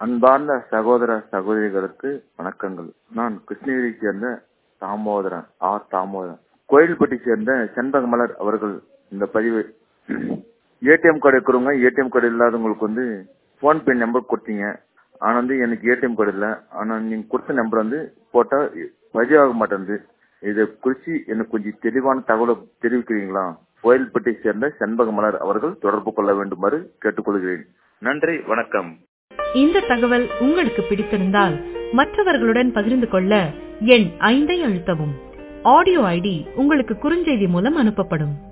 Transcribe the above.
அன்பார்ந்த சகோதர சகோதரிகளுக்கு வணக்கங்கள். நான் கிருஷ்ணகிரியை சேர்ந்த தாமோதரன். கோயில்பட்டி சேர்ந்த செண்பகமலர் அவர்கள் இந்த பதிவு ஏடிஎம் கார்டு இருக்கிறவங்க ஏடிஎம் கார்டு இல்லாதவங்களுக்கு போன்பே நம்பர் கொடுத்தீங்க. ஆனா எனக்கு ஏடிஎம் கார்டு இல்லை. ஆனா நீங்க கொடுத்த நம்பர் போட்டா பதிவாக மாட்டேங்குது. இதை குறித்து எனக்கு கொஞ்சம் தெளிவான தகவலை தெரிவிக்கிறீங்களா? கோயில்பட்டி சேர்ந்த செண்பகமலர் அவர்கள் தொடர்பு கொள்ள வேண்டுமாறு கேட்டுக்கொள்கிறேன். நன்றி, வணக்கம். இந்த தகவல் உங்களுக்கு பிடித்திருந்தால் மற்றவர்களுடன் பகிர்ந்து கொள்ள எண் 5 அழுத்தவும். ஆடியோ ஐடி உங்களுக்கு குறுஞ்செய்தி மூலம் அனுப்பப்படும்.